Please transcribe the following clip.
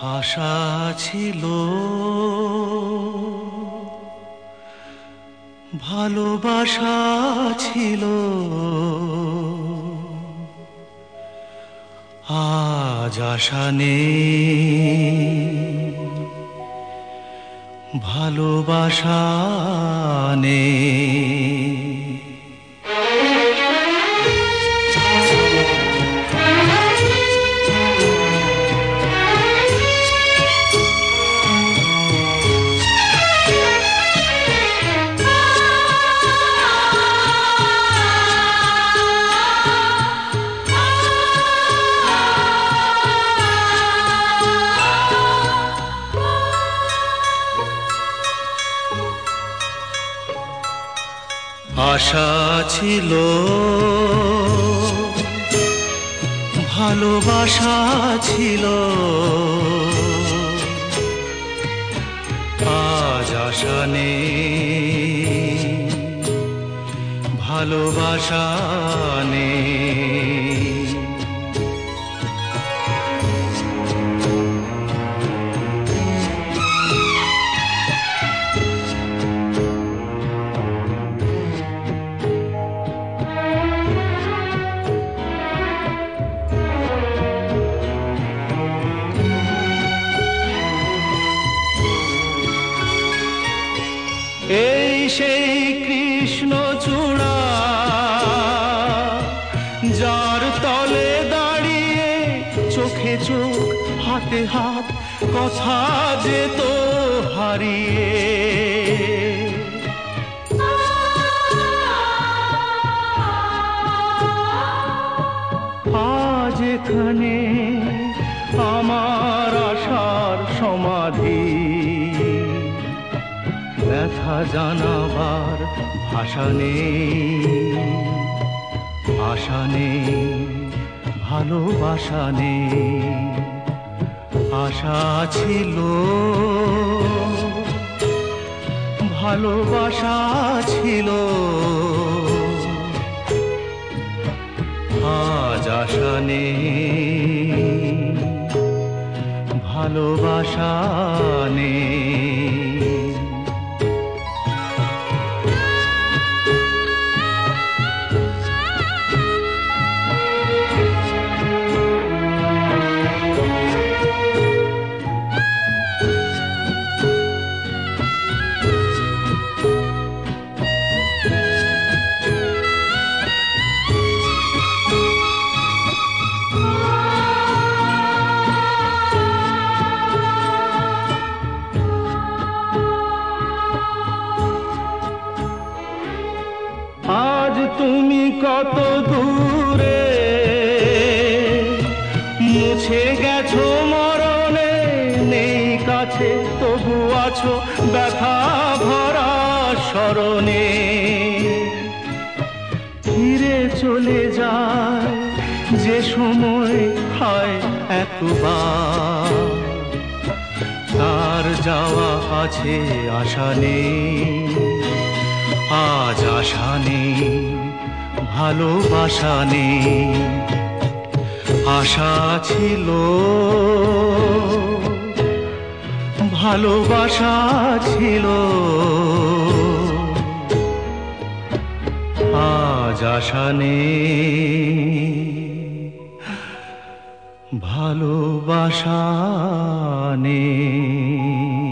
আশা ছিল, ভালোবাসা ছিল, আজ আশা নেই, ভালোবাসা নেই। আশা ছিল, ভালোবাসা ছিল, আজ আশা নেই, ভালোবাসা নেই। এই সেই কৃষ্ণচূড়া, যার তলে দাঁড়িয়ে চোখে চোখ হাতে হাত কথা যেত হারিয়ে। আজ এখানে আমার আশার সমাধি, ব্যথা জানাবার ভাষা নেই, আশা নেই, ভালোবাসা নেই। আশা ছিল, ভালোবাসা ছিল, আজ আশা নেই, ভালোবাসা নেই। আজ তুমি কত দূরে, মুছে গেছো মরণে, নেই কাছে তবু আছো ব্যথা ভরা স্মরণে। ফিরে চলে যায় যে সময় হয় একবার, তার যাওয়া আছে আশা নেই, আজ আশা নেই, ভালোবাসা নেই। আশা ছিল, ভালোবাসা ছিল, আজ আশা নেই, ভালোবাসা নেই।